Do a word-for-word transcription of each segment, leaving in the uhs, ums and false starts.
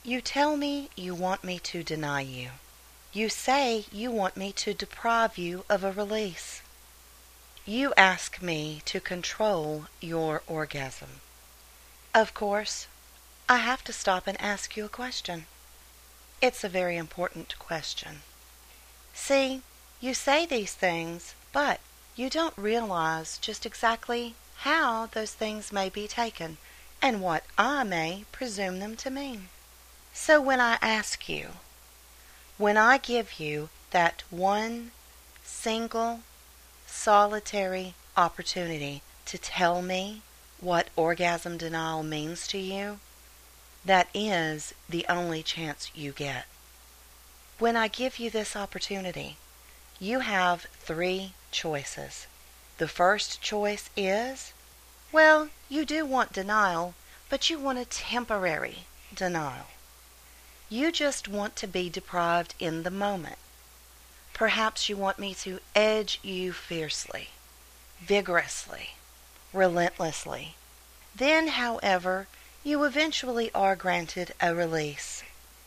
You tell me you want me to deny you. You say you want me to deprive you of a release. You ask me to control your orgasm. Of course, I have to stop and ask you a question. It's a very important question. See, you say these things, but you don't realize just exactly how those things may be taken and what I may presume them to mean. So when I ask you, when I give you that one single, solitary opportunity to tell me what orgasm denial means to you, that is the only chance you get. When I give you this opportunity, you have three choices. The first choice is, well, you do want denial, but you want a temporary denial. You just want to be deprived in the moment. Perhaps you want me to edge you fiercely, vigorously, relentlessly. Then, however, you eventually are granted a release.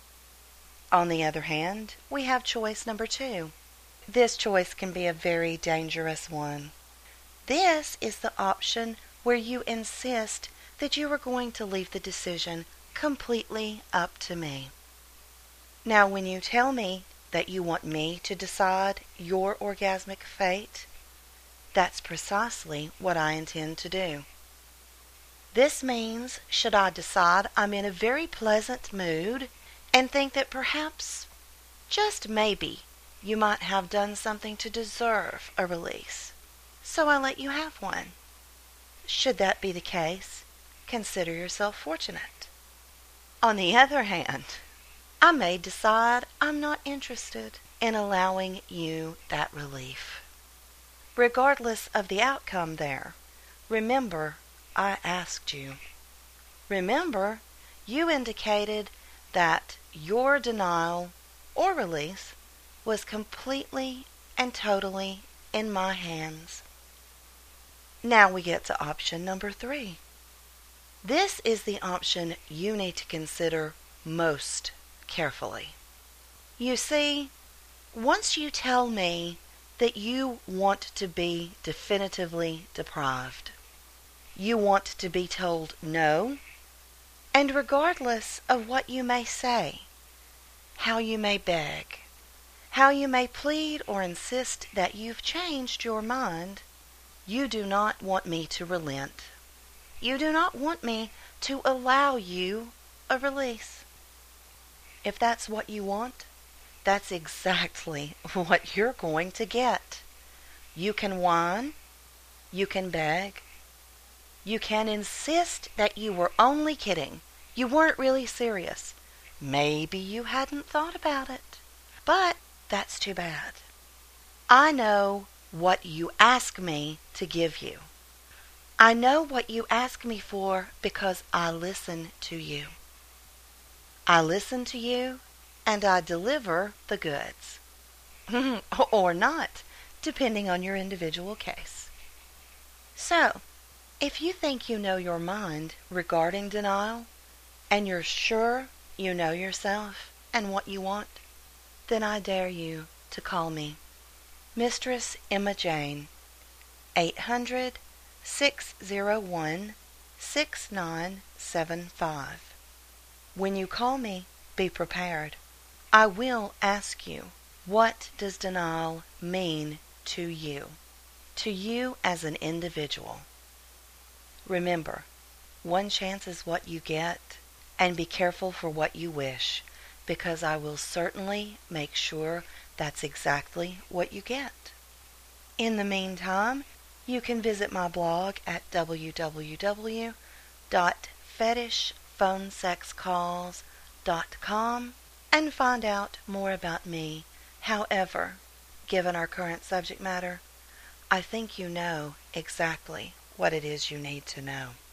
On the other hand, we have choice number two. This choice can be a very dangerous one. This is the option where you insist that you are going to leave the decision completely up to me. Now, when you tell me that you want me to decide your orgasmic fate, that's precisely what I intend to do. This means, should I decide I'm in a very pleasant mood and think that perhaps, just maybe, you might have done something to deserve a release, so I let you have one. Should that be the case, consider yourself fortunate. On the other hand, I may decide I'm not interested in allowing you that relief. Regardless of the outcome there, remember I asked you. Remember, you indicated that your denial or release was completely and totally in my hands. Now we get to option number three. This is the option you need to consider most carefully. You see, once you tell me that you want to be definitively deprived, you want to be told no, and regardless of what you may say, how you may beg, how you may plead or insist that you've changed your mind, you do not want me to relent. You do not want me to allow you a release. If that's what you want, that's exactly what you're going to get. You can whine, you can beg, you can insist that you were only kidding, you weren't really serious. Maybe you hadn't thought about it, but that's too bad. I know what you ask me to give you. I know what you ask me for because I listen to you. I listen to you and I deliver the goods. Or not, depending on your individual case. So, if you think you know your mind regarding denial, and you're sure you know yourself and what you want, then I dare you to call me. Mistress Emma Jane, eight hundred, six oh one, six nine seven five. When you call me, be prepared. I will ask you, what does denial mean to you? To you as an individual. Remember, one chance is what you get, and be careful for what you wish, because I will certainly make sure that's exactly what you get. In the meantime, you can visit my blog at w w w dot fetish phone sex calls dot com and find out more about me. However, given our current subject matter, I think you know exactly what it is you need to know.